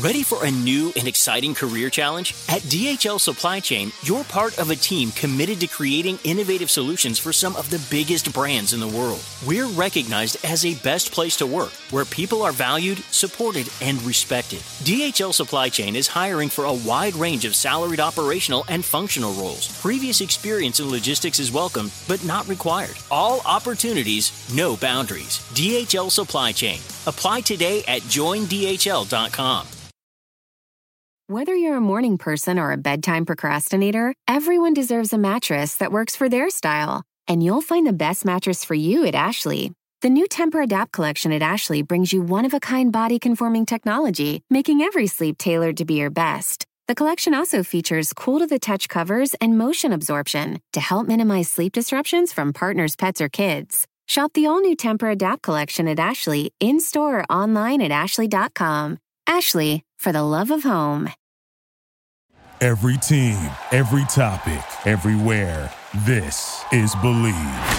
Ready for a new and exciting career challenge? At DHL Supply Chain, you're part of a team committed to creating innovative solutions for some of the biggest brands in the world. We're recognized as a best place to work, where people are valued, supported, and respected. DHL Supply Chain is hiring for a wide range of salaried operational and functional roles. Previous experience in logistics is welcome, but not required. All opportunities, no boundaries. DHL Supply Chain. Apply today at joindhl.com. Whether you're a morning person or a bedtime procrastinator, everyone deserves a mattress that works for their style. And you'll find the best mattress for you at Ashley. The new Temper-Adapt collection at Ashley brings you one-of-a-kind body-conforming technology, making every sleep tailored to be your best. The collection also features cool-to-the-touch covers and motion absorption to help minimize sleep disruptions from partners, pets, or kids. Shop the all-new Temper-Adapt collection at Ashley, in-store or online at ashley.com. Ashley, for the love of home. Every team, every topic, everywhere. This is Believe.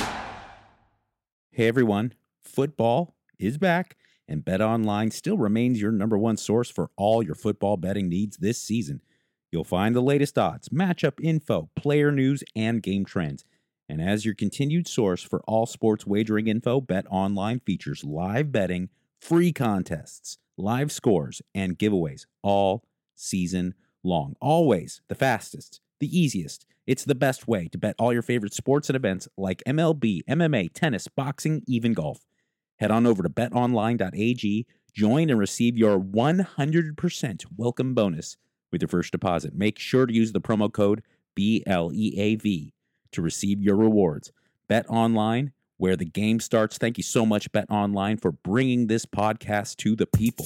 Hey everyone, football is back, and BetOnline still remains your number one source for all your football betting needs this season. You'll find the latest odds, matchup info, player news, and game trends. And as your continued source for all sports wagering info, BetOnline features live betting, free contests, live scores, and giveaways all season long. Always the fastest, the easiest. It's the best way to bet all your favorite sports and events like MLB, MMA, tennis, boxing, even golf. Head on over to betonline.ag, join and receive your 100% welcome bonus with your first deposit. Make sure to use the promo code BLEAV to receive your rewards. BetOnline, where the game starts. Thank you so much, BetOnline, for bringing this podcast to the people.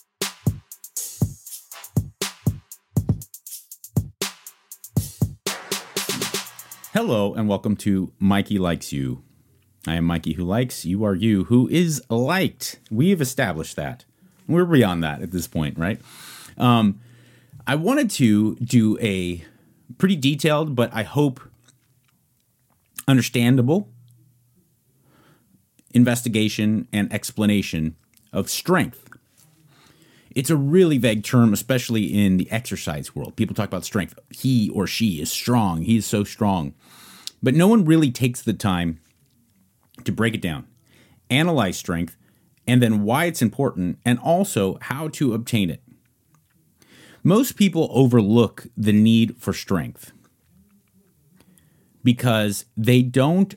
Hello, and welcome to Mikey Likes You. I am Mikey who likes, you are you who is liked. We have established that. We're beyond that at this point, right? I wanted to do a pretty detailed, but I hope understandable investigation and explanation of strength. It's a really vague term, especially in the exercise world. People talk about strength. He or she is strong. He is so strong. But no one really takes the time to break it down, analyze strength, and then why it's important, and also how to obtain it. Most people overlook the need for strength because they don't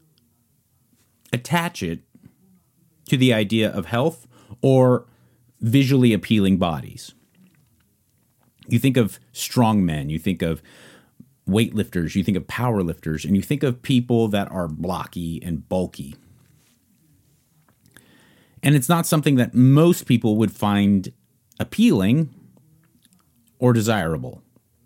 attach it to the idea of health or visually appealing bodies. You think of strong men, you think of weightlifters, you think of power lifters, and you think of people that are blocky and bulky. And it's not something that most people would find appealing or desirable.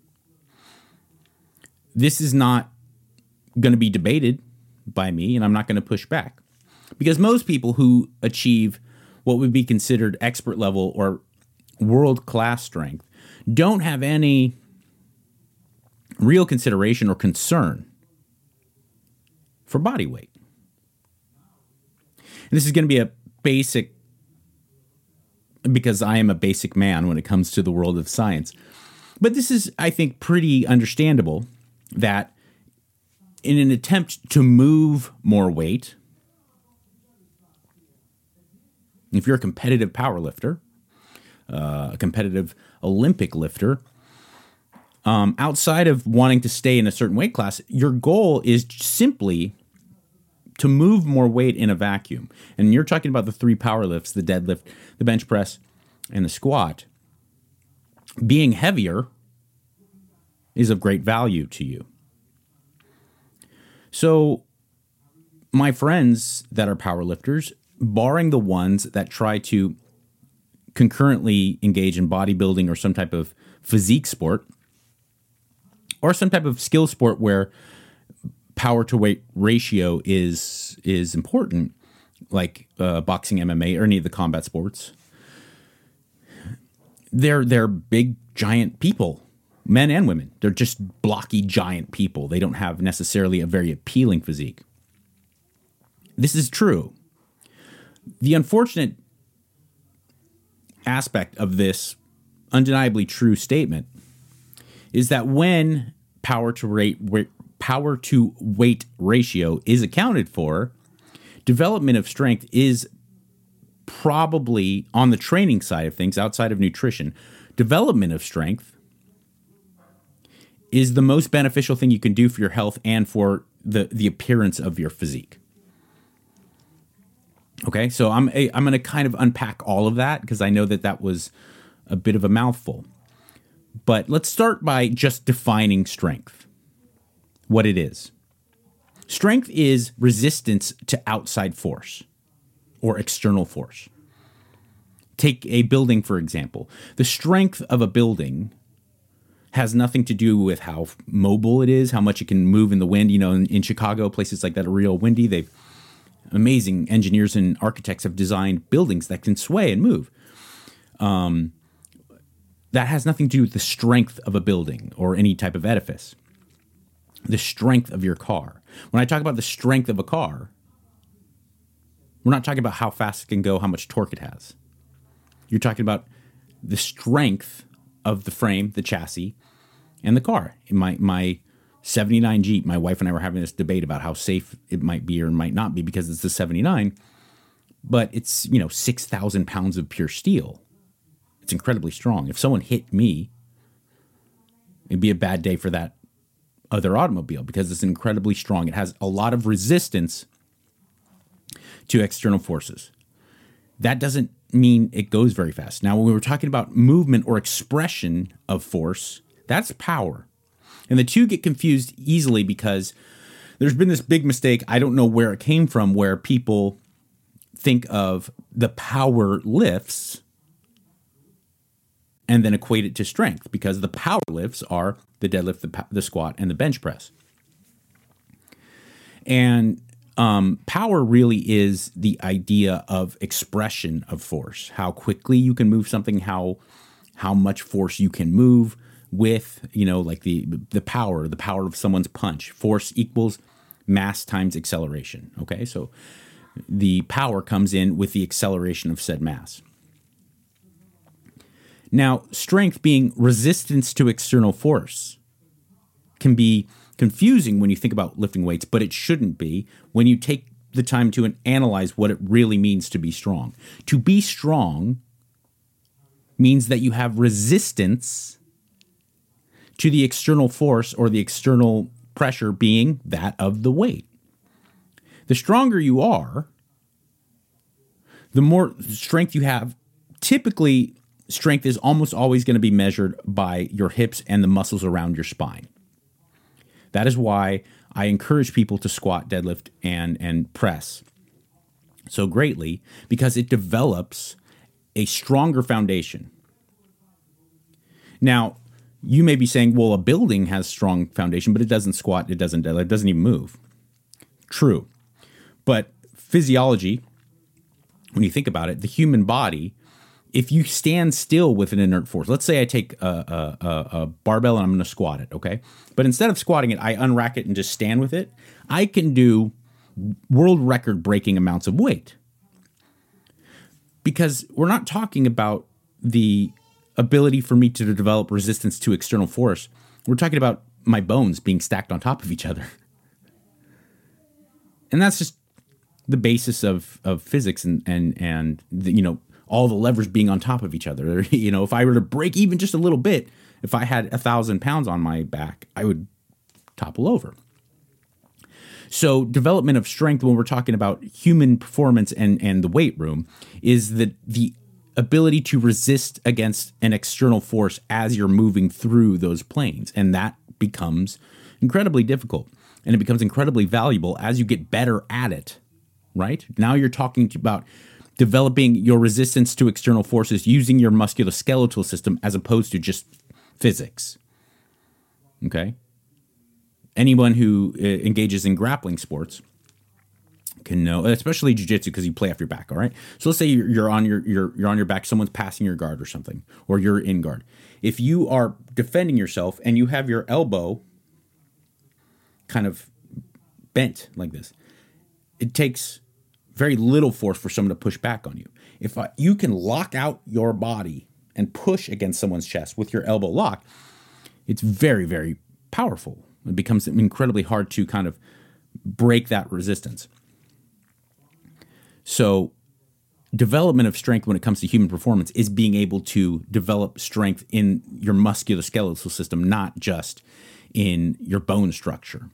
This is not going to be debated by me, and I'm not going to push back. Because most people who achieve what would be considered expert level or world-class strength don't have any real consideration or concern for body weight. And this is going to be a basic, because I am a basic man when it comes to the world of science. But this is, I think, pretty understandable that in an attempt to move more weight, if you're a competitive power lifter, a competitive Olympic lifter, outside of wanting to stay in a certain weight class, your goal is simply to move more weight in a vacuum. And you're talking about the three power lifts, the deadlift, the bench press, and the squat. Being heavier is of great value to you. So my friends that are power lifters, barring the ones that try to concurrently engage in bodybuilding or some type of physique sport, or some type of skill sport where power to weight ratio is important, like boxing, MMA, or any of the combat sports. They're big, giant people, men and women. They're just blocky, giant people. They don't have necessarily a very appealing physique. This is true. The unfortunate aspect of this undeniably true statement is that when power to weight ratio is accounted for, development of strength is probably, on the training side of things, outside of nutrition, development of strength is the most beneficial thing you can do for your health and for the appearance of your physique. Okay, so I'm going to kind of unpack all of that because I know that was a bit of a mouthful. But let's start by just defining strength, what it is. Strength is resistance to outside force or external force. Take a building, for example. The strength of a building has nothing to do with how mobile it is, how much it can move in the wind. You know, in Chicago, places like that are real windy. Amazing engineers and architects have designed buildings that can sway and move. That has nothing to do with the strength of a building or any type of edifice. The strength of your car. When I talk about the strength of a car, we're not talking about how fast it can go, how much torque it has. You're talking about the strength of the frame, the chassis, and the car. In my 79 Jeep, my wife and I were having this debate about how safe it might be or might not be because it's the 79, but it's, 6,000 pounds of pure steel. It's incredibly strong. If someone hit me, it'd be a bad day for that other automobile because it's incredibly strong. It has a lot of resistance to external forces. That doesn't mean it goes very fast. Now, when we were talking about movement or expression of force, that's power. And the two get confused easily because there's been this big mistake. I don't know where it came from, where people think of the power lifts and then equate it to strength, because the power lifts are the deadlift, the squat, and the bench press. And power really is the idea of expression of force, how quickly you can move something, how much force you can move with, like the power of someone's punch. Force equals mass times acceleration. Okay, so the power comes in with the acceleration of said mass. Now, strength being resistance to external force can be confusing when you think about lifting weights, but it shouldn't be when you take the time to analyze what it really means to be strong. To be strong means that you have resistance to the external force or the external pressure being that of the weight. The stronger you are, the more strength you have. Typically, strength is almost always going to be measured by your hips and the muscles around your spine. That is why I encourage people to squat, deadlift, and press so greatly, because it develops a stronger foundation. Now, you may be saying, well, a building has strong foundation, but it doesn't squat, it doesn't deadlift, it doesn't even move. True. But physiology, when you think about it, the human body, if you stand still with an inert force, let's say I take a barbell and I'm going to squat it, okay? But instead of squatting it, I unrack it and just stand with it. I can do world record breaking amounts of weight. Because we're not talking about the ability for me to develop resistance to external force. We're talking about my bones being stacked on top of each other. And that's just the basis of physics and the, all the levers being on top of each other. If I were to break even just a little bit, if I had 1,000 pounds on my back, I would topple over. So development of strength, when we're talking about human performance and the weight room, is the ability to resist against an external force as you're moving through those planes. And that becomes incredibly difficult. And it becomes incredibly valuable as you get better at it, right? Now you're talking about developing your resistance to external forces using your musculoskeletal system as opposed to just physics. Okay? Anyone who engages in grappling sports can know, especially jiu-jitsu, because you play off your back, all right? So let's say you're on your back, someone's passing your guard or something, or you're in guard. If you are defending yourself and you have your elbow kind of bent like this, it takes very little force for someone to push back on you. If you can lock out your body and push against someone's chest with your elbow lock, it's very, very powerful. It becomes incredibly hard to kind of break that resistance. So development of strength when it comes to human performance is being able to develop strength in your musculoskeletal system, not just in your bone structure.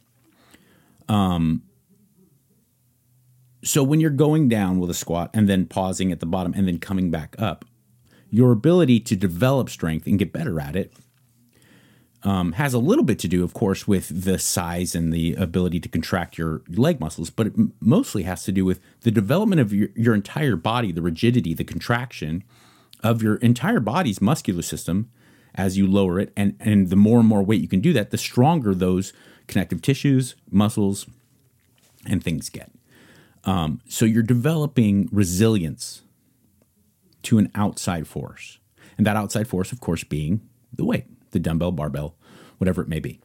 So when you're going down with a squat and then pausing at the bottom and then coming back up, your ability to develop strength and get better at it has a little bit to do, of course, with the size and the ability to contract your leg muscles, but it mostly has to do with the development of your entire body, the rigidity, the contraction of your entire body's muscular system as you lower it. And the more and more weight you can do that, the stronger those connective tissues, muscles, and things get. So you're developing resilience to an outside force. And that outside force, of course, being the weight, the dumbbell, barbell, whatever it may be.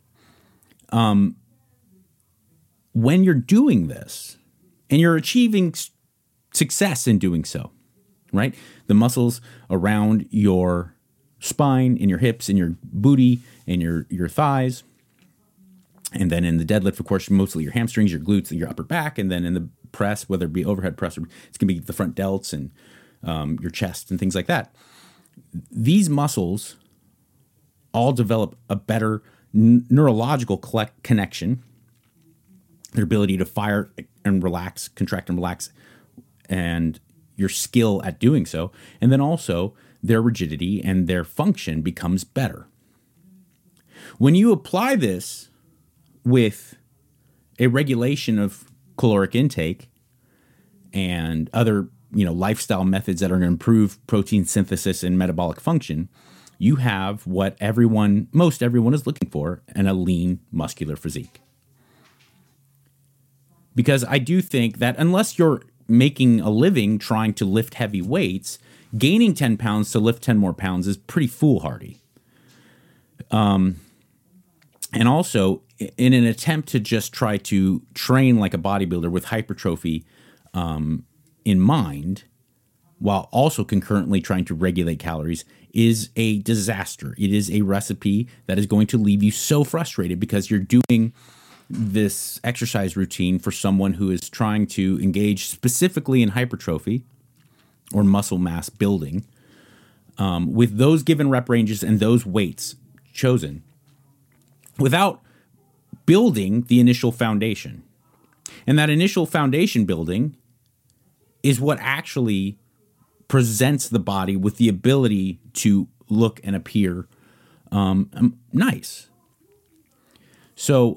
When you're doing this and you're achieving success in doing so, right? The muscles around your spine, in your hips, in your booty, in your thighs, and then in the deadlift, of course, mostly your hamstrings, your glutes, and your upper back, and then in the press, whether it be overhead press, or it's going to be the front delts and your chest and things like that. These muscles all develop a better neurological connection, their ability to fire and relax, contract and relax, and your skill at doing so. And then also their rigidity and their function becomes better. When you apply this with a regulation of caloric intake and other, lifestyle methods that are going to improve protein synthesis and metabolic function, you have what most everyone is looking for in a lean muscular physique. Because I do think that unless you're making a living trying to lift heavy weights, gaining 10 pounds to lift 10 more pounds is pretty foolhardy. And also, in an attempt to just try to train like a bodybuilder with hypertrophy in mind, while also concurrently trying to regulate calories, is a disaster. It is a recipe that is going to leave you so frustrated because you're doing this exercise routine for someone who is trying to engage specifically in hypertrophy or muscle mass building with those given rep ranges and those weights chosen without building the initial foundation. And that initial foundation building is what actually presents the body with the ability to look and appear nice. So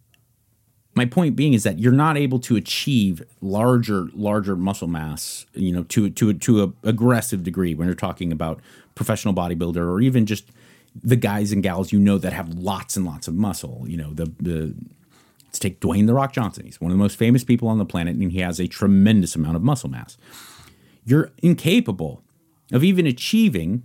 my point being is that you're not able to achieve larger muscle mass, to a aggressive degree when you're talking about professional bodybuilder or even just the guys and gals that have lots and lots of muscle. Let's take Dwayne "The Rock" Johnson. He's one of the most famous people on the planet, and he has a tremendous amount of muscle mass. You're incapable of even achieving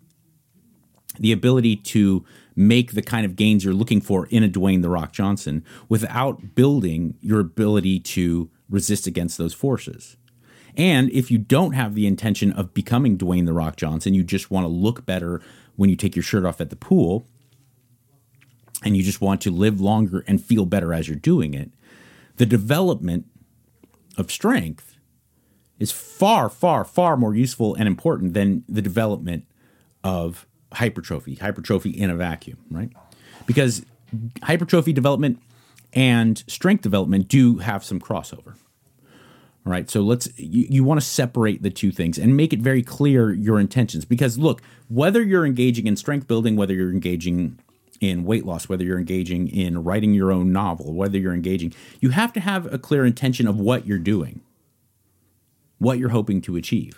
the ability to make the kind of gains you're looking for in a Dwayne "The Rock" Johnson without building your ability to resist against those forces. And if you don't have the intention of becoming Dwayne "The Rock" Johnson, you just want to look better when you take your shirt off at the pool, and you just want to live longer and feel better as you're doing it, the development of strength is far, far, far more useful and important than the development of hypertrophy in a vacuum, right? Because hypertrophy development and strength development do have some crossover. All right, so you want to separate the two things and make it very clear your intentions. Because look, whether you're engaging in strength building, whether you're engaging in weight loss, whether you're engaging in writing your own novel, whether you're engaging, you have to have a clear intention of what you're doing, what you're hoping to achieve.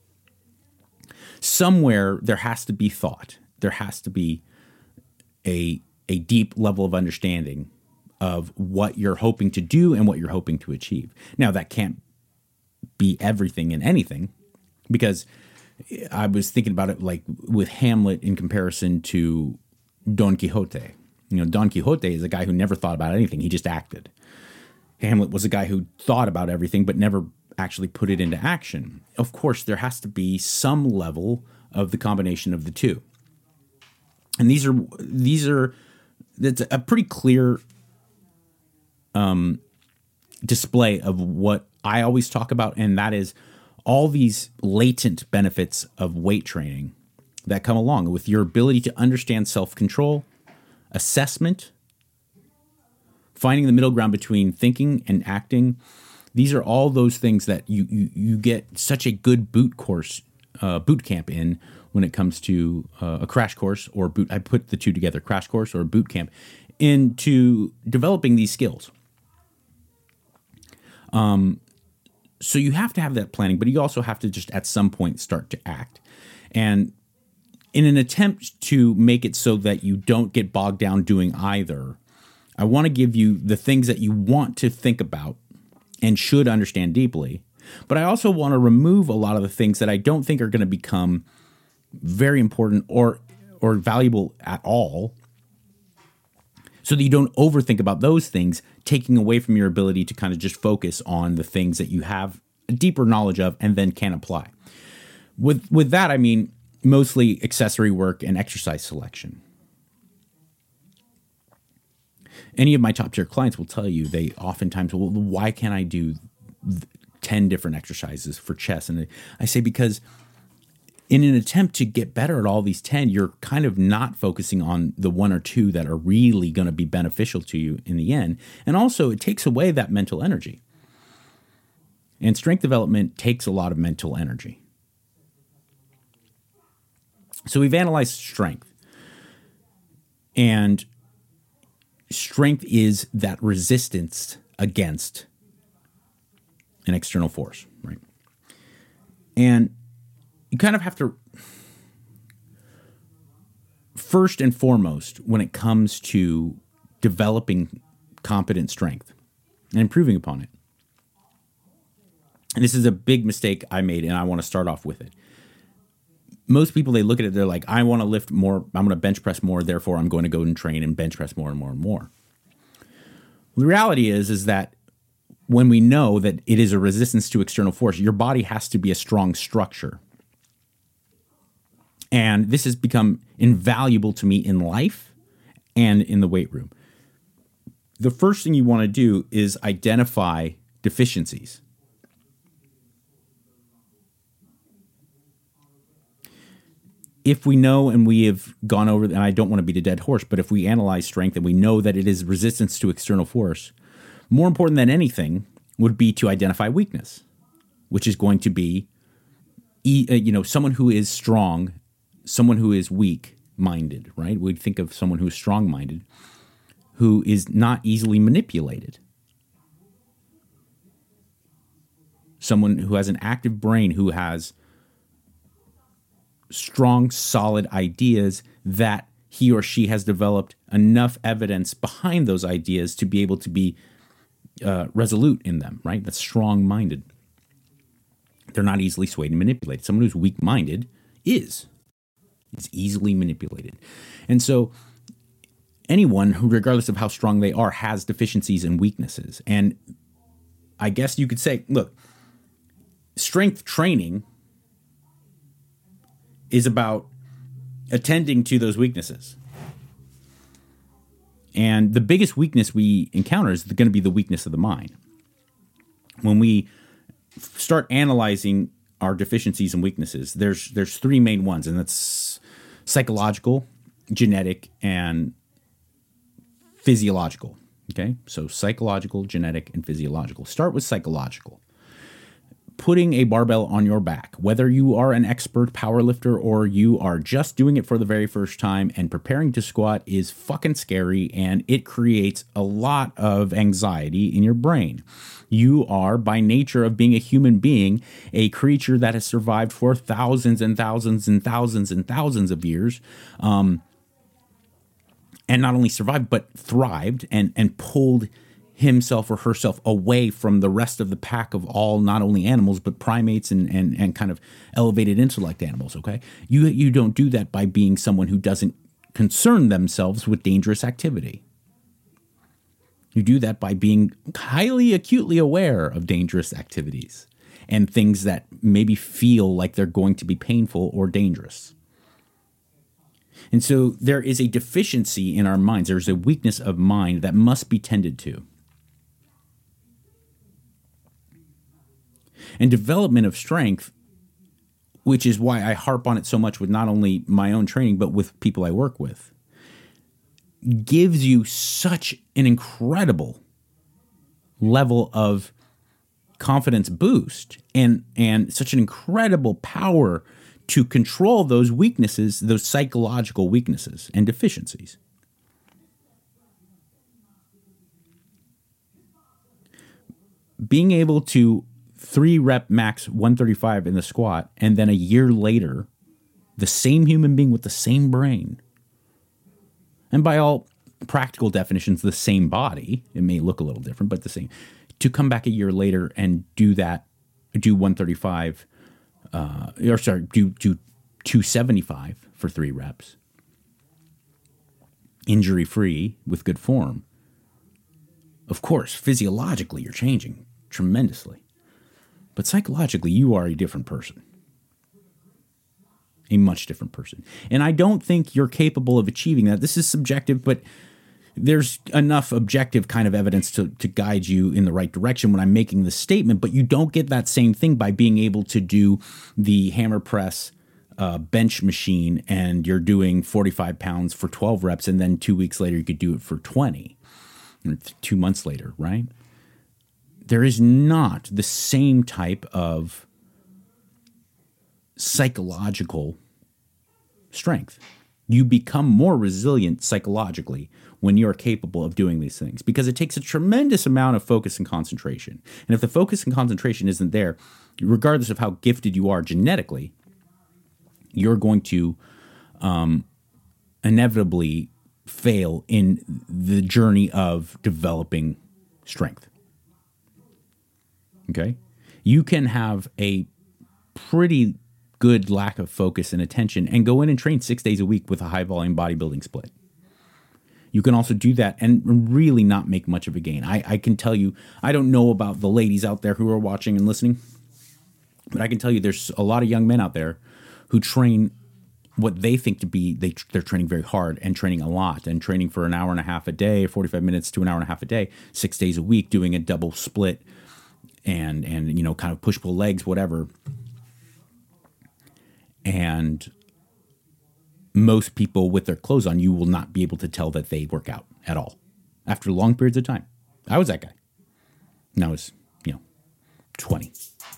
Somewhere there has to be thought. There has to be a deep level of understanding of what you're hoping to do and what you're hoping to achieve. Now, that can't be everything and anything, because I was thinking about it like with Hamlet in comparison to Don Quixote. Don Quixote is a guy who never thought about anything. He just acted. Hamlet was a guy who thought about everything but never actually put it into action. Of course, there has to be some level of the combination of the two. And that's a pretty clear display of what I always talk about, and that is all these latent benefits of weight training that come along with your ability to understand self-control, assessment, finding the middle ground between thinking and acting. These are all those things that you get such a good boot camp in when it comes to a crash course or boot. I put the two together, crash course or boot camp, into developing these skills. So you have to have that planning, but you also have to just at some point start to act. And in an attempt to make it so that you don't get bogged down doing either, I want to give you the things that you want to think about and should understand deeply. But I also want to remove a lot of the things that I don't think are going to become very important or valuable at all, so that you don't overthink about those things, taking away from your ability to kind of just focus on the things that you have a deeper knowledge of and then can apply. With that, I mean mostly accessory work and exercise selection. Any of my top tier clients will tell you they oftentimes, well, why can't I do 10 different exercises for chest? And I say, because in an attempt to get better at all these 10, you're kind of not focusing on the one or two that are really going to be beneficial to you in the end. And also, it takes away that mental energy. And strength development takes a lot of mental energy. So we've analyzed strength. And strength is that resistance against an external force, right? And you kind of have to, first and foremost, when it comes to developing competent strength and improving upon it. And this is a big mistake I made, and I want to start off with it. Most people, they look at it, they're like, I want to lift more, I'm going to bench press more, therefore I'm going to go and train and bench press more and more and more. The reality is that when we know that it is a resistance to external force, your body has to be a strong structure. And this has become invaluable to me in life and in the weight room. The first thing you want to do is identify deficiencies. If we know, and we have gone over, and I don't want to beat a dead horse, but if we analyze strength and we know that it is resistance to external force, more important than anything would be to identify weakness, which is going to be, someone who is strong, someone who is weak-minded, right? We'd think of someone who is strong-minded, who is not easily manipulated. Someone who has an active brain, who has strong, solid ideas that he or she has developed enough evidence behind those ideas to be able to be resolute in them, right? That's strong-minded. They're not easily swayed and manipulated. Someone who's weak-minded is easily manipulated. And so anyone who, regardless of how strong they are, has deficiencies and weaknesses. And I guess you could say, look, strength training is about attending to those weaknesses. And the biggest weakness we encounter is going to be the weakness of the mind. When we start analyzing our deficiencies and weaknesses, there's three main ones, and that's psychological, genetic, and physiological. Okay? So psychological, genetic, and physiological. Start with psychological. Putting a barbell on your back, whether you are an expert powerlifter or you are just doing it for the very first time and preparing to squat, is fucking scary, and it creates a lot of anxiety in your brain. You are, by nature of being a human being, a creature that has survived for thousands and thousands and thousands and thousands of years, and not only survived, but thrived and pulled himself or herself away from the rest of the pack of all, not only animals, but primates and kind of elevated intellect animals, okay? You don't do that by being someone who doesn't concern themselves with dangerous activity. You do that by being highly acutely aware of dangerous activities and things that maybe feel like they're going to be painful or dangerous. And so there is a deficiency in our minds. There's a weakness of mind that must be tended to. And development of strength, which is why I harp on it so much with not only my own training, but with people I work with, gives you such an incredible level of confidence boost and such an incredible power to control those weaknesses, those psychological weaknesses and deficiencies. Being able to 3-rep max 135 in the squat, and then a year later, the same human being with the same brain, and by all practical definitions, the same body, it may look a little different, but the same, to come back a year later and do 135, do 275 for 3 reps, injury-free with good form. Of course, physiologically, you're changing tremendously. But psychologically, you are a different person. A much different person. And I don't think you're capable of achieving that. This is subjective, but there's enough objective kind of evidence to guide you in the right direction when I'm making this statement. But you don't get that same thing by being able to do the hammer press bench machine and you're doing 45 pounds for 12 reps, and then 2 weeks later you could do it for 20, or 2 months later, right? There is not the same type of psychological strength. You become more resilient psychologically when you're capable of doing these things, because it takes a tremendous amount of focus and concentration. And if the focus and concentration isn't there, regardless of how gifted you are genetically, you're going to inevitably fail in the journey of developing strength. Okay? You can have a pretty good lack of focus and attention and go in and train 6 days a week with a high volume bodybuilding split. You can also do that and really not make much of a gain. I can tell you, I don't know about the ladies out there who are watching and listening, but I can tell you there's a lot of young men out there who train what they think to be, they're training very hard and training a lot and training for an hour and a half a day, 45 minutes to an hour and a half a day, 6 days a week, doing a double split and you know, kind of push-pull legs, whatever. And most people with their clothes on, you will not be able to tell that they work out at all after long periods of time. I was that guy. And I was, 20.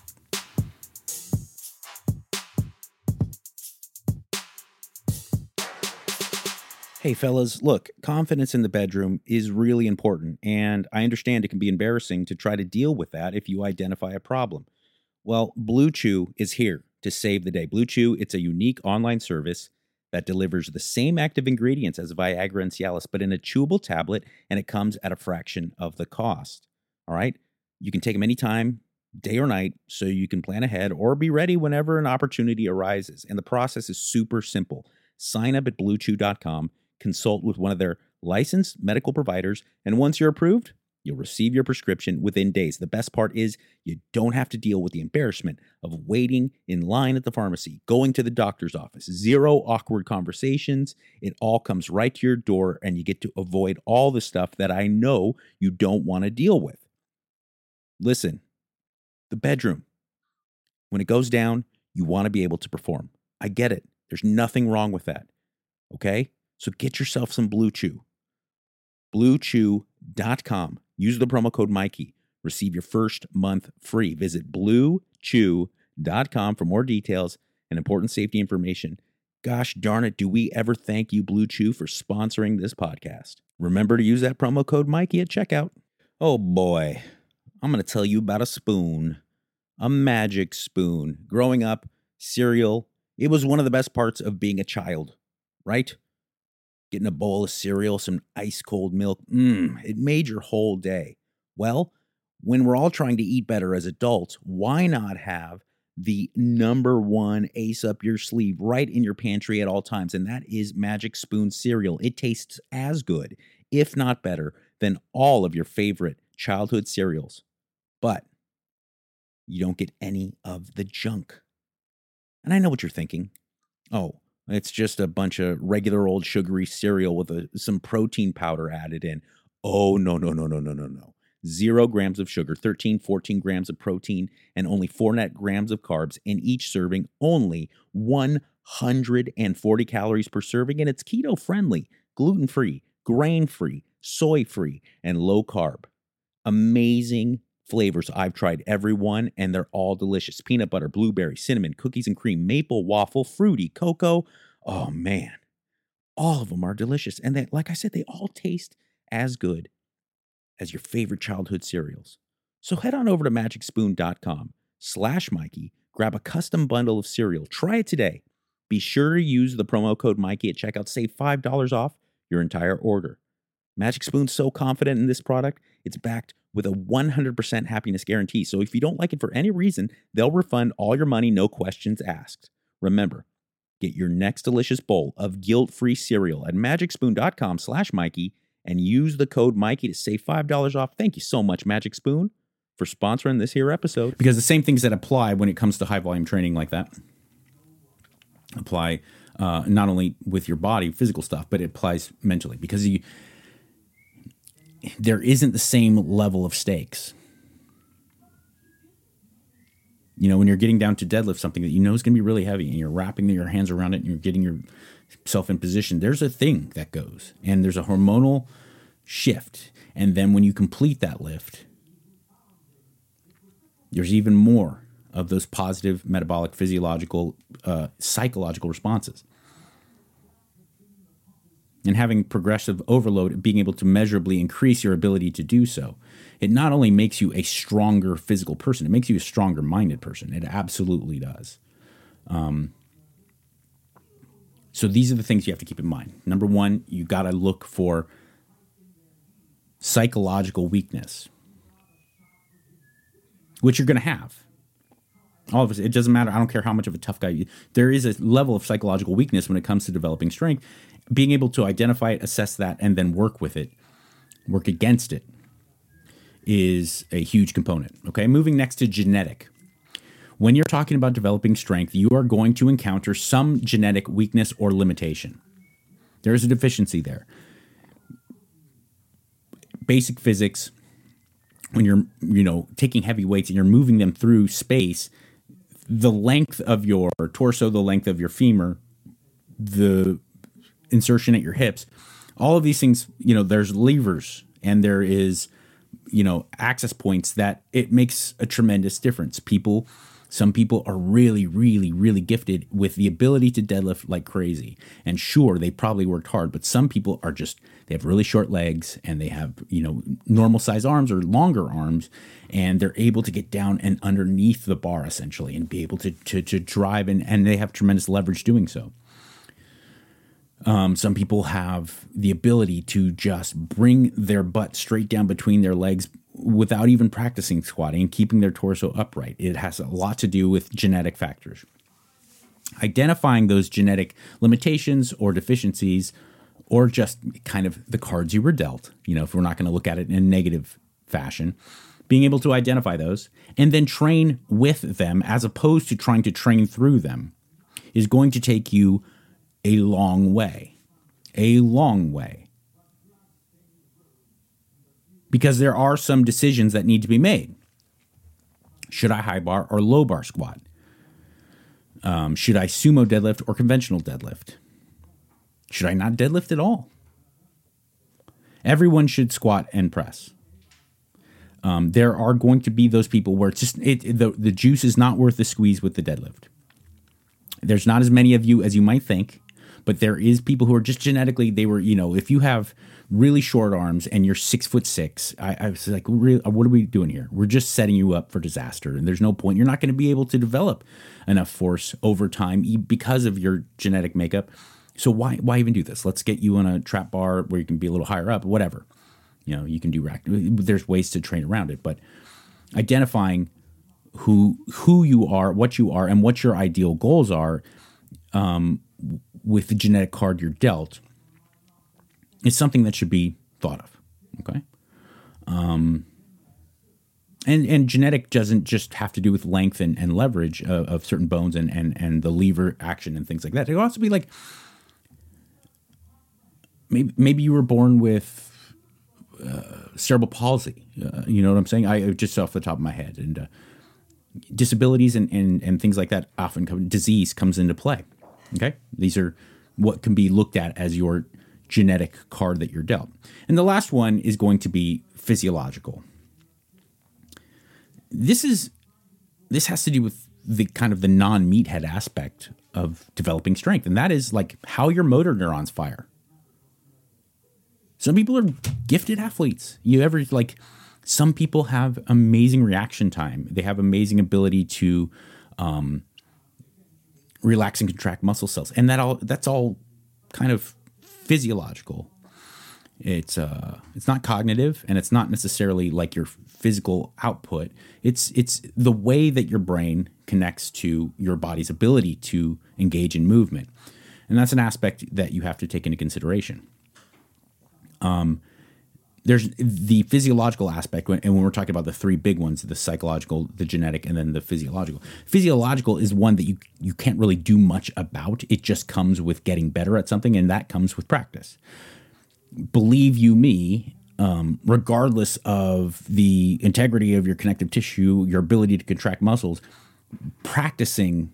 Hey, fellas, look, confidence in the bedroom is really important, and I understand it can be embarrassing to try to deal with that if you identify a problem. Well, Blue Chew is here to save the day. Blue Chew, it's a unique online service that delivers the same active ingredients as Viagra and Cialis, but in a chewable tablet, and it comes at a fraction of the cost. All right? You can take them anytime, day or night, so you can plan ahead or be ready whenever an opportunity arises. And the process is super simple. Sign up at BlueChew.com, consult with one of their licensed medical providers, and once you're approved, you'll receive your prescription within days. The best part is you don't have to deal with the embarrassment of waiting in line at the pharmacy, going to the doctor's office, 0 awkward conversations. It all comes right to your door, and you get to avoid all the stuff that I know you don't want to deal with. Listen, the bedroom, when it goes down, you want to be able to perform. I get it. There's nothing wrong with that. Okay? So get yourself some Blue Chew. BlueChew.com. Use the promo code Mikey. Receive your first month free. Visit BlueChew.com for more details and important safety information. Gosh darn it, do we ever thank you, Blue Chew, for sponsoring this podcast. Remember to use that promo code Mikey at checkout. Oh boy, I'm going to tell you about a spoon. A magic spoon. Growing up, cereal, it was one of the best parts of being a child, right? Getting a bowl of cereal, some ice cold milk, it made your whole day. Well, when we're all trying to eat better as adults, why not have the number one ace up your sleeve right in your pantry at all times? And that is Magic Spoon cereal. It tastes as good, if not better, than all of your favorite childhood cereals. But You don't get any of the junk. And I know what you're thinking. Oh, it's just a bunch of regular old sugary cereal with some protein powder added in. Oh, no. 0 grams of sugar, 13, 14 grams of protein, and only 4 net grams of carbs in each serving, only 140 calories per serving, and it's keto-friendly, gluten-free, grain-free, soy-free, and low-carb. Amazing flavors. I've tried every one, and they're all delicious. Peanut butter, blueberry, cinnamon, cookies and cream, maple, waffle, fruity, cocoa. Oh, man. All of them are delicious. And they, like I said, they all taste as good as your favorite childhood cereals. So head on over to magicspoon.com/Mikey, grab a custom bundle of cereal. Try it today. Be sure to use the promo code Mikey at checkout. Save $5 off your entire order. Magic Spoon's so confident in this product, it's backed with a 100% happiness guarantee. So if you don't like it for any reason, they'll refund all your money, no questions asked. Remember, get your next delicious bowl of guilt-free cereal at magicspoon.com/Mikey and use the code Mikey to save $5 off. Thank you so much, Magic Spoon, for sponsoring this here episode. Because the same things that apply when it comes to high volume training like that apply not only with your body, physical stuff, but it applies mentally, because there isn't the same level of stakes. You know, when you're getting down to deadlift something that you know is going to be really heavy and you're wrapping your hands around it and you're getting yourself in position, there's a thing that goes and there's a hormonal shift. And then when you complete that lift, there's even more of those positive metabolic, physiological, psychological responses. And having progressive overload, being able to measurably increase your ability to do so, it not only makes you a stronger physical person, it makes you a stronger minded person. It absolutely does. So these are the things you have to keep in mind. Number one, you got to look for psychological weakness, which you're going to have. All of us, it doesn't matter. I don't care how much of a tough guy there is a level of psychological weakness when it comes to developing strength. Being able to identify it, assess that, and then work with it, work against it, is a huge component. Okay, moving next to genetic. When you're talking about developing strength, you are going to encounter some genetic weakness or limitation. There is a deficiency there. Basic physics, when you're, taking heavy weights and you're moving them through space, the length of your torso, the length of your femur, the insertion at your hips, all of these things, there's levers and there is, access points that it makes a tremendous difference. Some people are really, really, really gifted with the ability to deadlift like crazy. And sure, they probably worked hard, but some people are they have really short legs and they have, normal size arms or longer arms, and they're able to get down and underneath the bar essentially and be able to drive and they have tremendous leverage doing so. Some people have the ability to just bring their butt straight down between their legs without even practicing squatting and keeping their torso upright. It has a lot to do with genetic factors. Identifying those genetic limitations or deficiencies, or just kind of the cards you were dealt, if we're not going to look at it in a negative fashion, being able to identify those and then train with them as opposed to trying to train through them is going to take you a long way. Because there are some decisions that need to be made. Should I high bar or low bar squat? Should I sumo deadlift or conventional deadlift? Should I not deadlift at all? Everyone should squat and press. There are going to be those people where it's just the juice is not worth the squeeze with the deadlift. There's not as many of you as you might think, but there is people who are just genetically, if you have really short arms and you're 6'6", I was like, what are we doing here? We're just setting you up for disaster. And there's no point. You're not going to be able to develop enough force over time because of your genetic makeup. So why even do this? Let's get you on a trap bar where you can be a little higher up, whatever. You can do rack. There's ways to train around it, but identifying who you are, what you are, and what your ideal goals are with the genetic card you're dealt is something that should be thought of. Okay. And And genetic doesn't just have to do with length and leverage of certain bones and the lever action and things like that. It could also be like maybe you were born with cerebral palsy. You know what I'm saying? I just off the top of my head. And disabilities and things like that often disease comes into play. Okay? These are what can be looked at as your genetic card that you're dealt. And the last one is going to be physiological. This has to do with the kind of the non-meathead aspect of developing strength, and that is like how your motor neurons fire. Some people are gifted athletes. Some people have amazing reaction time. They have amazing ability to relax and contract muscle cells, and that's all kind of physiological. It's not cognitive, and it's not necessarily like your physical output. It's the way that your brain connects to your body's ability to engage in movement, and that's an aspect that you have to take into consideration. There's the physiological aspect, and when we're talking about the three big ones, the psychological, the genetic, and then the physiological. Physiological is one that you can't really do much about. It just comes with getting better at something, and that comes with practice. Believe you me, regardless of the integrity of your connective tissue, your ability to contract muscles, practicing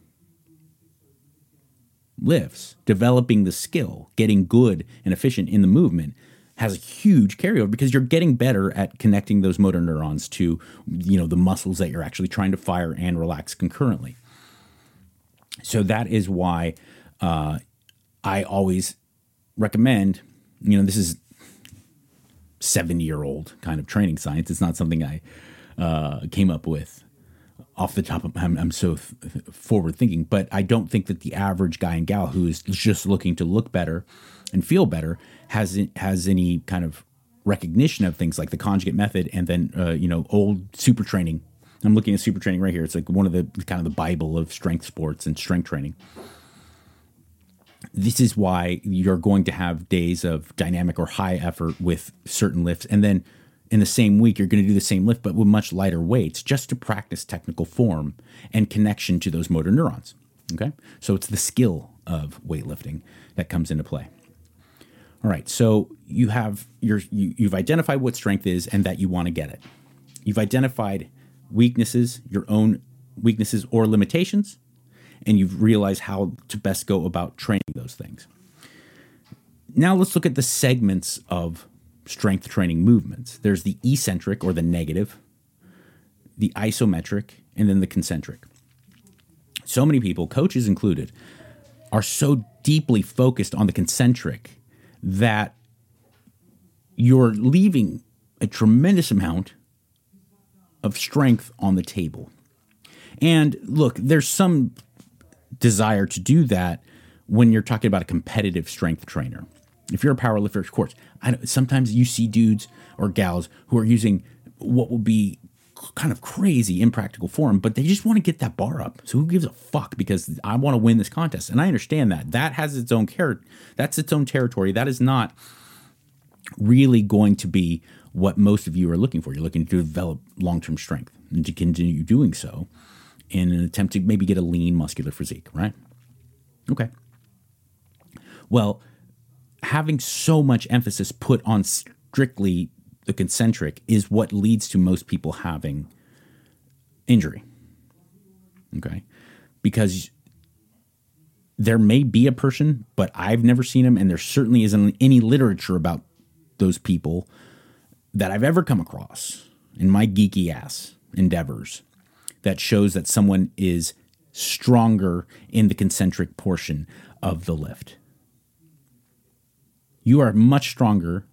lifts, developing the skill, getting good and efficient in the movement has a huge carryover because you're getting better at connecting those motor neurons to, the muscles that you're actually trying to fire and relax concurrently. So that is why I always recommend, this is 70-year-old kind of training science. It's not something I came up with off the top of I'm so forward thinking, but I don't think that the average guy and gal who is just looking to look better and feel better has any kind of recognition of things like the conjugate method and then old super training. I'm looking at super training right here. It's like one of the kind of the Bible of strength sports and strength training. This is why you're going to have days of dynamic or high effort with certain lifts, and then in the same week, you're going to do the same lift, but with much lighter weights, just to practice technical form and connection to those motor neurons. Okay? So it's the skill of weightlifting that comes into play. All right, so you've identified what strength is and that you want to get it. You've identified weaknesses, your own weaknesses or limitations, and you've realized how to best go about training those things. Now let's look at the segments of strength training movements. There's the eccentric or the negative, the isometric, and then the concentric. So many people, coaches included, are so deeply focused on the concentric that you're leaving a tremendous amount of strength on the table. And look, there's some desire to do that when you're talking about a competitive strength trainer. If you're a power lifter, of course, sometimes you see dudes or gals who are using what will be kind of crazy, impractical form, but they just want to get that bar up. So who gives a fuck? Because I want to win this contest. And I understand that. That has its own character. That's its own territory. That is not really going to be what most of you are looking for. You're looking to develop long-term strength and to continue doing so in an attempt to maybe get a lean muscular physique, right? Okay. Well, having so much emphasis put on strictly the concentric is what leads to most people having injury. Okay? Because there may be a person, but I've never seen him, and there certainly isn't any literature about those people that I've ever come across in my geeky ass endeavors that shows that someone is stronger in the concentric portion of the lift. You are much stronger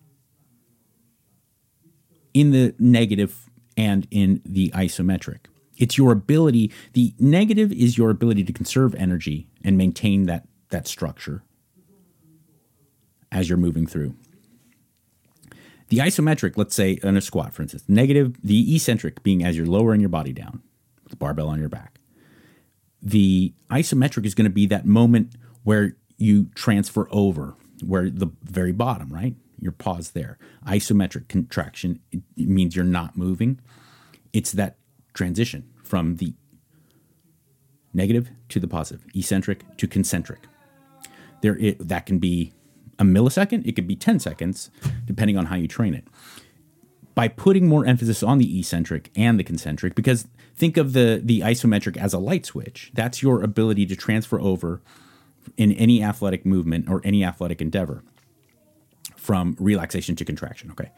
in the negative and in the isometric. It's your ability. The negative is your ability to conserve energy and maintain that structure as you're moving through. The isometric, let's say in a squat, for instance, negative, the eccentric being as you're lowering your body down with the barbell on your back. The isometric is going to be that moment where you transfer over, where the very bottom, right? Your pause there. Isometric contraction, it means you're not moving. It's that transition from the negative to the positive, eccentric to concentric. That can be a millisecond. It could be 10 seconds, depending on how you train it. By putting more emphasis on the eccentric and the concentric, because think of the isometric as a light switch. That's your ability to transfer over in any athletic movement or any athletic endeavor from relaxation to contraction. Okay.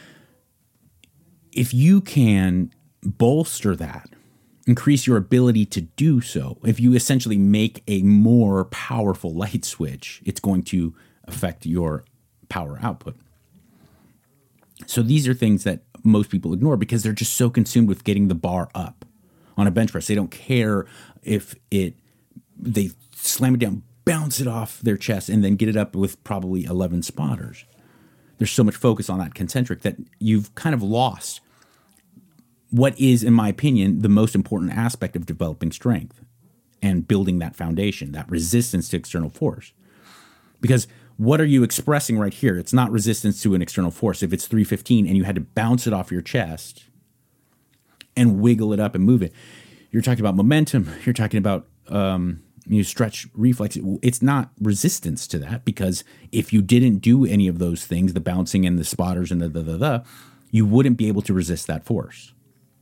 If you can bolster that, increase your ability to do so, if you essentially make a more powerful light switch, it's going to affect your power output. So these are things that most people ignore because they're just so consumed with getting the bar up on a bench press. They don't care if they slam it down, bounce it off their chest, and then get it up with probably 11 spotters. There's so much focus on that concentric that you've kind of lost what is, in my opinion, the most important aspect of developing strength and building that foundation, that resistance to external force. Because what are you expressing right here? It's not resistance to an external force. If it's 315 and you had to bounce it off your chest and wiggle it up and move it, you're talking about momentum. You're talking about stretch reflex. It's not resistance to that, because if you didn't do any of those things, the bouncing and the spotters and you wouldn't be able to resist that force.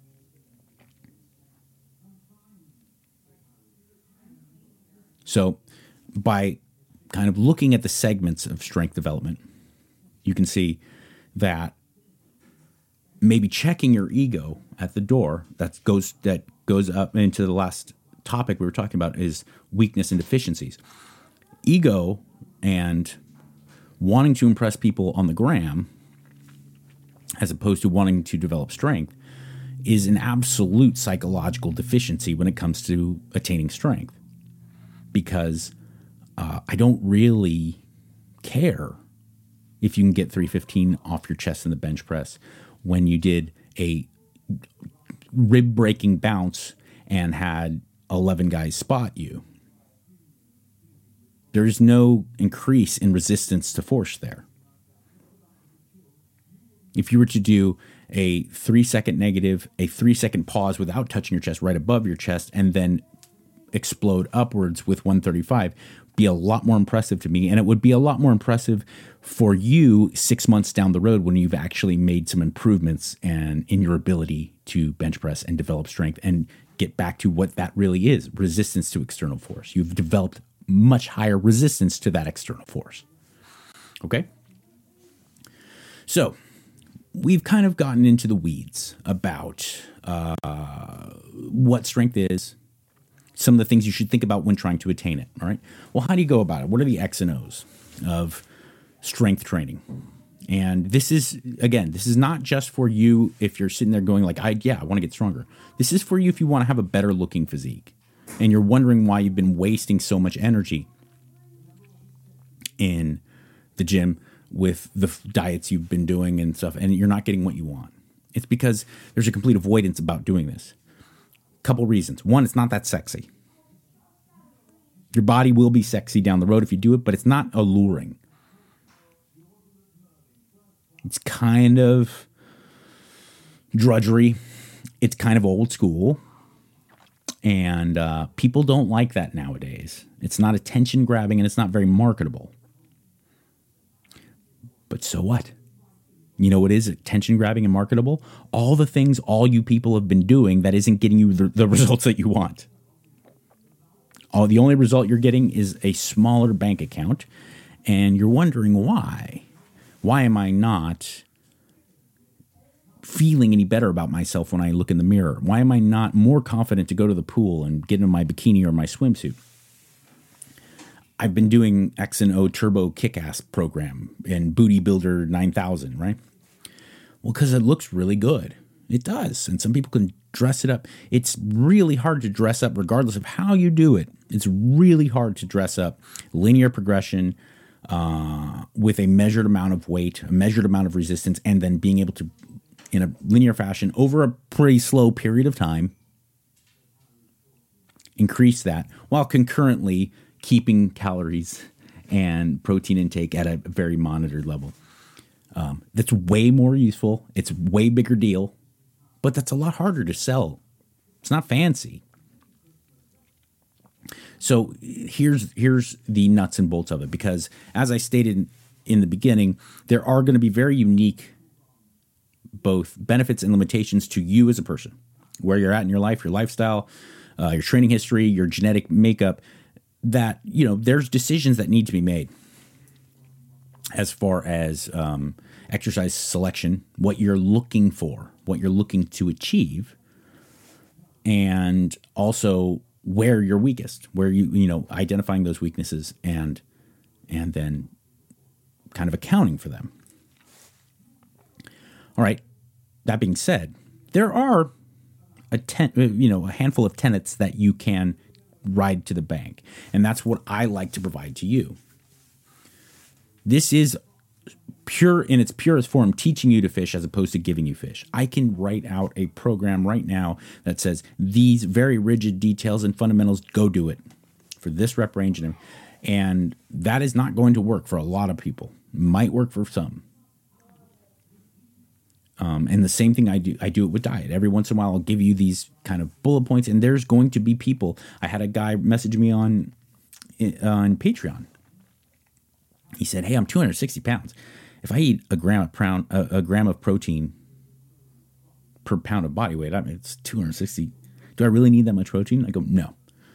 So by kind of looking at the segments of strength development, you can see that maybe checking your ego at the door that goes up into the last topic we were talking about is weakness and deficiencies. Ego and wanting to impress people on the gram, as opposed to wanting to develop strength, is an absolute psychological deficiency when it comes to attaining strength. Because I don't really care if you can get 315 off your chest in the bench press when you did a rib-breaking bounce and had 11 guys spot you. There is no increase in resistance to force there. If you were to do a 3-second negative, a 3-second pause without touching your chest right above your chest, and then explode upwards with 135, be a lot more impressive to me. And it would be a lot more impressive for you 6 months down the road when you've actually made some improvements and in your ability to bench press and develop strength and get back to what that really is, resistance to external force. You've developed much higher resistance to that external force. Okay? So we've kind of gotten into the weeds about what strength is, some of the things you should think about when trying to attain it. All right. Well, how do you go about it? What are the X and O's of strength training? And this is not just for you if you're sitting there going like, I want to get stronger. This is for you if you want to have a better looking physique and you're wondering why you've been wasting so much energy in the gym with the diets you've been doing and stuff, and you're not getting what you want. It's because there's a complete avoidance about doing this. Couple reasons. One, it's not that sexy. Your body will be sexy down the road if you do it, but it's not alluring. It's kind of drudgery. It's kind of old school. And people don't like that nowadays. It's not attention grabbing and it's not very marketable. But so what? You know what is attention grabbing and marketable? All the things all you people have been doing that isn't getting you the results that you want. The only result you're getting is a smaller bank account, and you're wondering why. Why am I not feeling any better about myself when I look in the mirror? Why am I not more confident to go to the pool and get in my bikini or my swimsuit? I've been doing X and O Turbo Kick-Ass program in Booty Builder 9000, right? Well, because it looks really good. It does. And some people can dress it up. It's really hard to dress up regardless of how you do it. It's really hard to dress up linear progression with a measured amount of weight, a measured amount of resistance, and then being able to, in a linear fashion, over a pretty slow period of time, increase that while concurrently keeping calories and protein intake at a very monitored level. That's way more useful. It's a way bigger deal but that's a lot harder to sell. It's not fancy. So here's the nuts and bolts of it, because as I stated in the beginning, there are going to be very unique both benefits and limitations to you as a person, where you're at in your life, your lifestyle, your training history, your genetic makeup, that, there's decisions that need to be made as far as exercise selection, what you're looking for, what you're looking to achieve, and also where you're weakest, where you identifying those weaknesses and then kind of accounting for them. All right. That being said, there are a handful of tenets that you can ride to the bank, and that's what I like to provide to you. This is pure in its purest form, teaching you to fish as opposed to giving you fish. I can write out a program right now that says these very rigid details and fundamentals, go do it for this rep range. And that is not going to work for a lot of people. Might work for some. And the same thing I do it with diet. Every once in a while, I'll give you these kind of bullet points, and there's going to be people. I had a guy message me on Patreon. He said, "Hey, I'm 260 pounds. If I eat a gram of protein per pound of body weight, I mean, it's 260. Do I really need that much protein?" I go, no.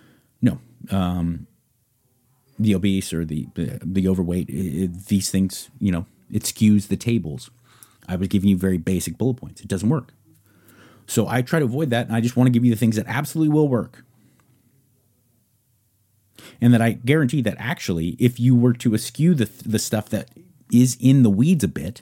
The obese or the overweight, these things, it skews the tables. I was giving you very basic bullet points. It doesn't work. So I try to avoid that, and I just want to give you the things that absolutely will work. And that I guarantee that actually, if you were to eschew the stuff that is in the weeds a bit,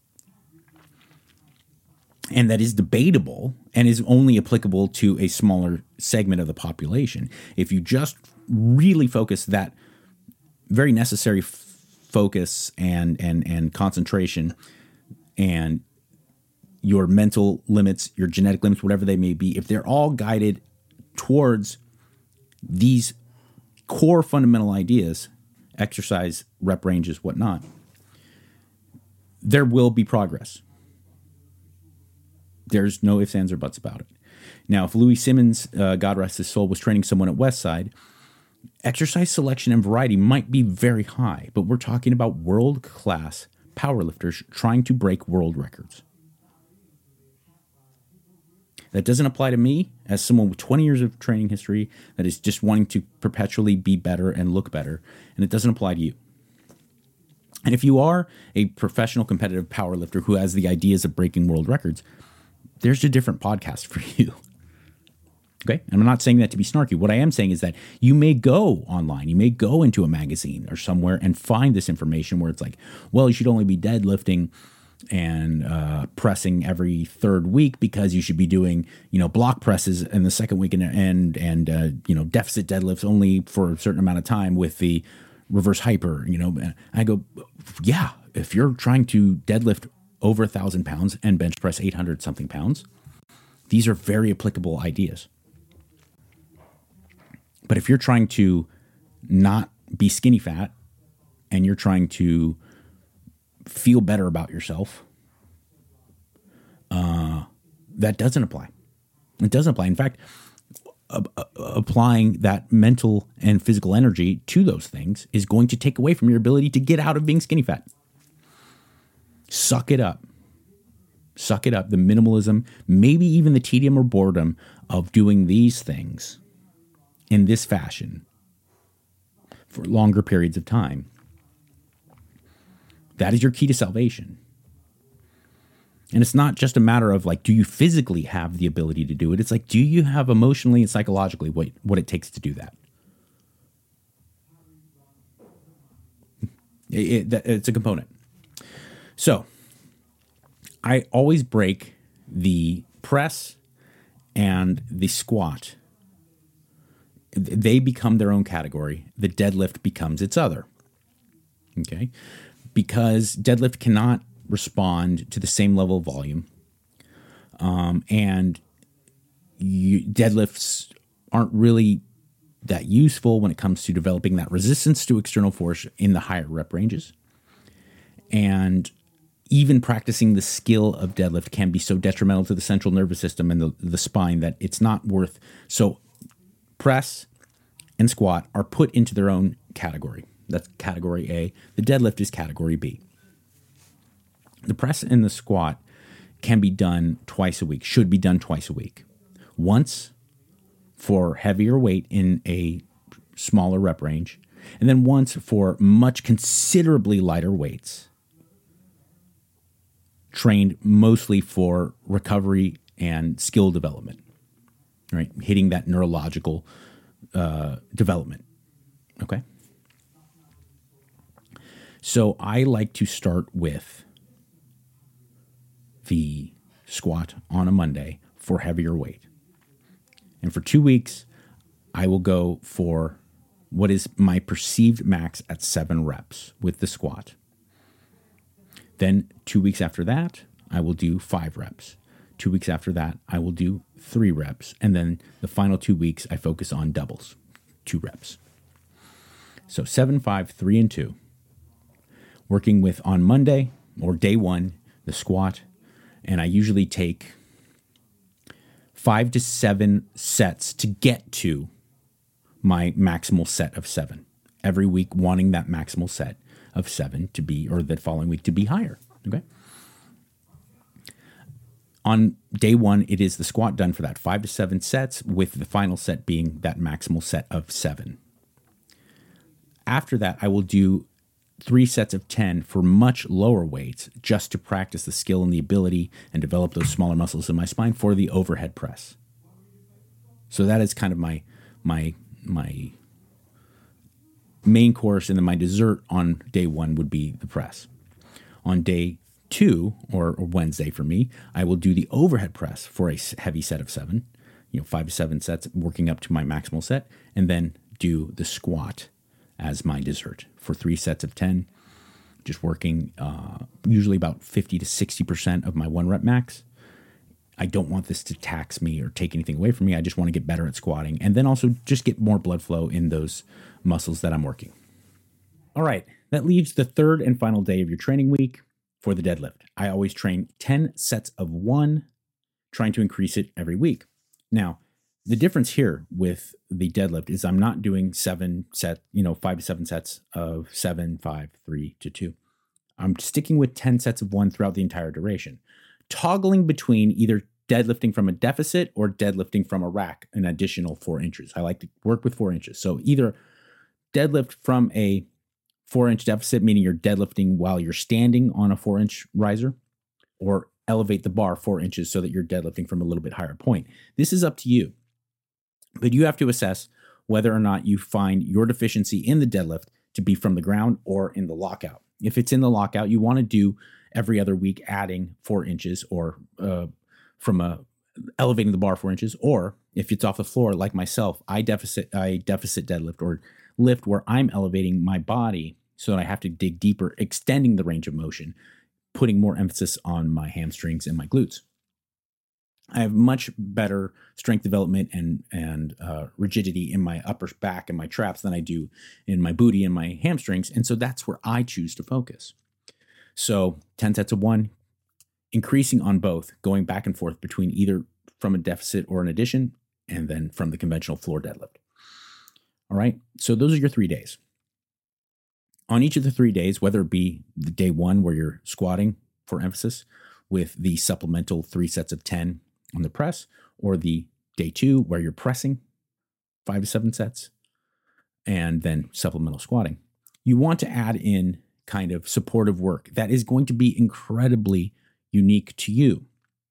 and that is debatable and is only applicable to a smaller segment of the population, if you just really focus that very necessary focus and concentration and your mental limits, your genetic limits, whatever they may be, if they're all guided towards these core fundamental ideas, exercise, rep ranges, whatnot, there will be progress. There's no ifs, ands, or buts about it. Now, if Louis Simmons, God rest his soul, was training someone at Westside, exercise selection and variety might be very high, but we're talking about world-class powerlifters trying to break world records. That doesn't apply to me as someone with 20 years of training history that is just wanting to perpetually be better and look better, and it doesn't apply to you. And if you are a professional competitive powerlifter who has the ideas of breaking world records, there's a different podcast for you. Okay? And I'm not saying that to be snarky. What I am saying is that you may go online, you may go into a magazine or somewhere and find this information where it's like, well, you should only be deadlifting and pressing every third week because you should be doing, block presses in the second week and deficit deadlifts only for a certain amount of time with the reverse hyper, And I go, yeah, if you're trying to deadlift over 1,000 pounds and bench press 800 something pounds, these are very applicable ideas. But if you're trying to not be skinny fat and you're trying to feel better about yourself, that doesn't apply. It doesn't apply. In fact, applying that mental and physical energy to those things is going to take away from your ability to get out of being skinny fat. Suck it up. Suck it up. The minimalism, maybe even the tedium or boredom of doing these things in this fashion for longer periods of time. That is your key to salvation. And it's not just a matter of do you physically have the ability to do it? It's do you have emotionally and psychologically what it takes to do that? It's a component. So I always break the press and the squat. They become their own category. The deadlift becomes its other. Okay? Because deadlift cannot respond to the same level of volume. And deadlifts aren't really that useful when it comes to developing that resistance to external force in the higher rep ranges. And even practicing the skill of deadlift can be so detrimental to the central nervous system and the spine that it's not worth. So press and squat are put into their own category. That's category A. The deadlift is category B. The press and the squat can be done twice a week, should be done twice a week. Once for heavier weight in a smaller rep range, and then once for much considerably lighter weights, trained mostly for recovery and skill development, right? Hitting that neurological development, okay? So I like to start with the squat on a Monday for heavier weight. And for 2 weeks, I will go for what is my perceived max at 7 reps with the squat. Then 2 weeks after that, I will do 5 reps. 2 weeks after that, I will do 3 reps. And then the final 2 weeks, I focus on doubles, 2 reps. So 7, 5, 3, and 2. Working with on Monday or day 1, the squat. And I usually take 5 to 7 sets to get to my maximal set of 7. Every week wanting that maximal set of 7 to be, or the following week to be higher, okay? On day 1, it is the squat done for that 5 to 7 sets, with the final set being that maximal set of 7. After that, I will do 3 sets of 10 for much lower weights, just to practice the skill and the ability and develop those smaller muscles in my spine for the overhead press. So that is kind of my main course, and then my dessert on day 1 would be the press. On day 2, or Wednesday for me, I will do the overhead press for a heavy set of 7, 5 to 7 sets, working up to my maximal set, and then do the squat as my dessert for 3 sets of 10, just working usually about 50 to 60% of my 1 rep max. I don't want this to tax me or take anything away from me. I just want to get better at squatting, and then also just get more blood flow in those muscles that I'm working. All right, that leaves the third and final day of your training week for the deadlift. I always train 10 sets of 1, trying to increase it every week. Now, the difference here with the deadlift is I'm not doing 5 to 7 sets of 7, 5, 3 to 2. I'm sticking with 10 sets of 1 throughout the entire duration, toggling between either deadlifting from a deficit or deadlifting from a rack an additional 4 inches. I like to work with 4 inches. So either deadlift from a 4-inch deficit, meaning you're deadlifting while you're standing on a 4-inch riser, or elevate the bar 4 inches so that you're deadlifting from a little bit higher point. This is up to you. But you have to assess whether or not you find your deficiency in the deadlift to be from the ground or in the lockout. If it's in the lockout, you want to do every other week adding 4 inches, or elevating the bar 4 inches. Or if it's off the floor, like myself, I deficit deadlift, or lift where I'm elevating my body so that I have to dig deeper, extending the range of motion, putting more emphasis on my hamstrings and my glutes. I have much better strength development and rigidity in my upper back and my traps than I do in my booty and my hamstrings. And so that's where I choose to focus. So 10 sets of 1, increasing on both, going back and forth between either from a deficit or an addition, and then from the conventional floor deadlift. All right. So those are your 3 days. On each of the 3 days, whether it be the day 1 where you're squatting for emphasis with the supplemental 3 sets of 10 on the press, or the day 2 where you're pressing 5 to 7 sets and then supplemental squatting, you want to add in kind of supportive work that is going to be incredibly unique to you.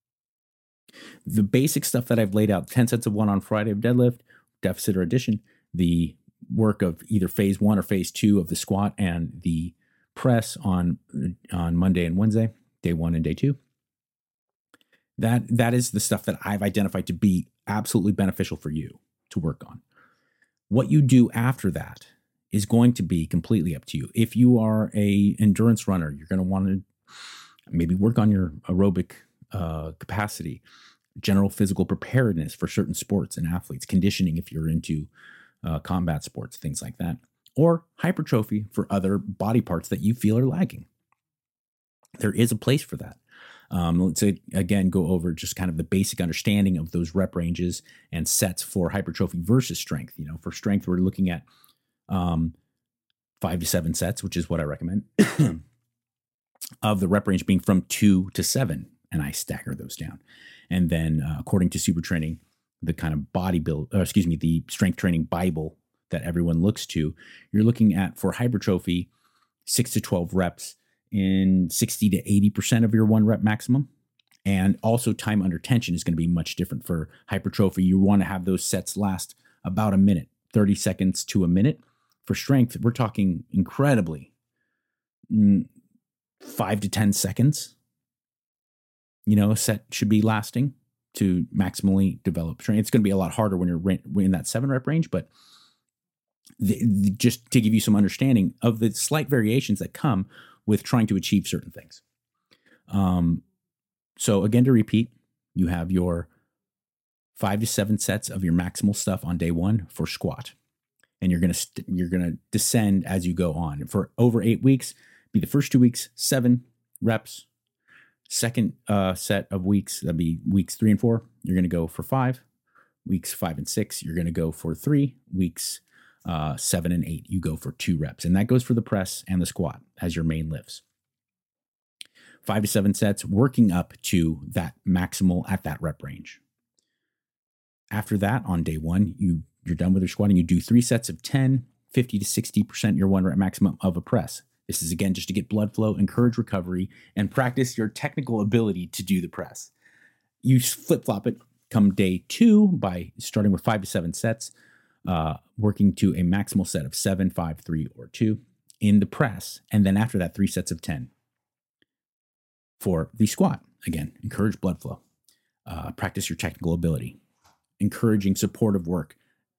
The basic stuff that I've laid out, 10 sets of 1 on Friday of deadlift, deficit or addition, the work of either phase 1 or phase 2 of the squat, and the press on Monday and Wednesday, day 1 and day 2. That is the stuff that I've identified to be absolutely beneficial for you to work on. What you do after that is going to be completely up to you. If you are a endurance runner, you're going to want to maybe work on your aerobic capacity, general physical preparedness for certain sports and athletes, conditioning if you're into combat sports, things like that, or hypertrophy for other body parts that you feel are lagging. there is a place for that. Let's again go over just kind of the basic understanding of those rep ranges and sets for hypertrophy versus strength. For strength, we're looking at 5 to 7 sets, which is what I recommend, of the rep range being from 2 to 7, and I stagger those down. And then according to Super Training, the kind of the strength training Bible that everyone looks to, you're looking at, for hypertrophy, 6 to 12 reps in 60 to 80% of your 1 rep maximum. And also time under tension is going to be much different. For hypertrophy, you want to have those sets last about a minute, 30 seconds to a minute. For strength, we're talking incredibly 5 to 10 seconds. A set should be lasting to maximally develop strength. It's going to be a lot harder when you're in that 7 rep range, but just to give you some understanding of the slight variations that come with trying to achieve certain things. So again, to repeat, you have your 5 to 7 sets of your maximal stuff on day 1 for squat. And you're gonna descend as you go on. And for over 8 weeks, be the first 2 weeks, 7 reps. Second set of weeks, that'd be weeks 3 and 4, you're gonna go for 5. Weeks 5 and 6, you're gonna go for 3. Weeks 7 and 8, you go for 2 reps. And that goes for the press and the squat as your main lifts. 5 to 7 sets, working up to that maximal at that rep range. After that, on day 1, you're done with your squatting. You do 3 sets of 10, 50 to 60% your 1 rep maximum of a press. This is, again, just to get blood flow, encourage recovery, and practice your technical ability to do the press. You flip-flop it come day 2 by starting with 5 to 7 sets, working to a maximal set of 7, 5, 3, or 2 in the press. And then after that, 3 sets of 10 for the squat. Again, encourage blood flow, practice your technical ability, encouraging supportive work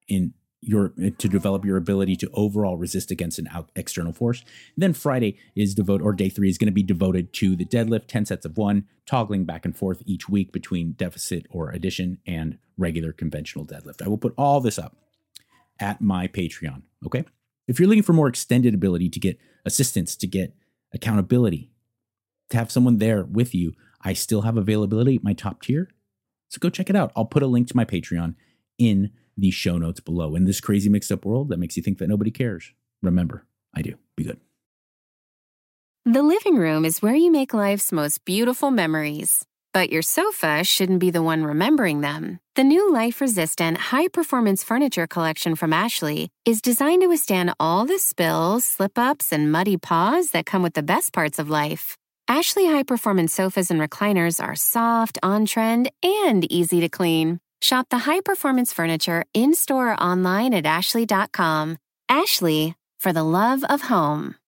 to develop your ability to overall resist against an external force. And then Friday is day 3 is going to be devoted to the deadlift, 10 sets of 1, toggling back and forth each week between deficit or addition and regular conventional deadlift. I will put all this up at my Patreon, okay? If you're looking for more extended ability to get assistance, to get accountability, to have someone there with you, I still have availability at my top tier. So go check it out. I'll put a link to my Patreon in the show notes below. In this crazy mixed up world that makes you think that nobody cares, remember, I do. Be good. The living room is where you make life's most beautiful memories. But your sofa shouldn't be the one remembering them. The new life-resistant, high-performance furniture collection from Ashley is designed to withstand all the spills, slip-ups, and muddy paws that come with the best parts of life. Ashley high-performance sofas and recliners are soft, on-trend, and easy to clean. Shop the high-performance furniture in-store or online at ashley.com. Ashley, for the love of home.